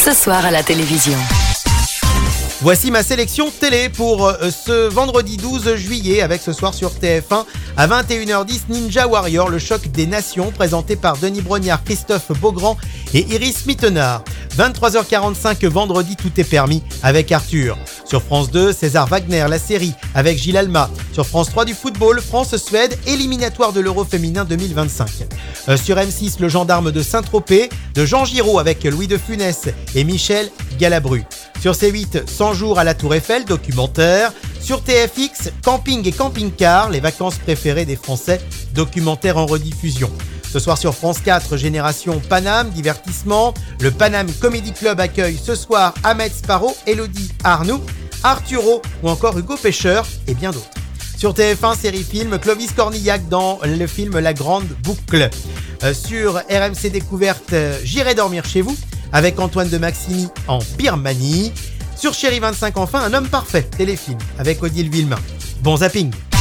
ce soir à la télévision. Voici ma sélection télé pour ce vendredi 12 juillet avec ce soir sur TF1 à 21h10 Ninja Warrior, le choc des nations présenté par Denis Brognard, Christophe Beaugrand et Iris Mittenard. 23h45 vendredi, tout est permis avec Arthur. Sur France 2, César Wagner, la série avec Gilles Alma. Sur France 3 du football, France-Suède, éliminatoire de l'Euro féminin 2025. Sur M6, le gendarme de Saint-Tropez, de Jean Giraud avec Louis de Funès et Michel Galabru. Sur C8, 100 jours à la Tour Eiffel, documentaire. Sur TFX, camping et camping-car, les vacances préférées des Français, documentaire en rediffusion. Ce soir sur France 4, Génération Paname, divertissement. Le Paname Comedy Club accueille ce soir Ahmed Sparrow, Elodie Arnoux, Arturo ou encore Hugo Pêcheur et bien d'autres. Sur TF1, série film, Clovis Cornillac dans le film La Grande Boucle. Sur RMC Découverte, J'irai dormir chez vous avec Antoine de Maximi en Birmanie. Sur Chéri 25 enfin, Un homme parfait, téléfilm avec Odile Villemain. Bon zapping!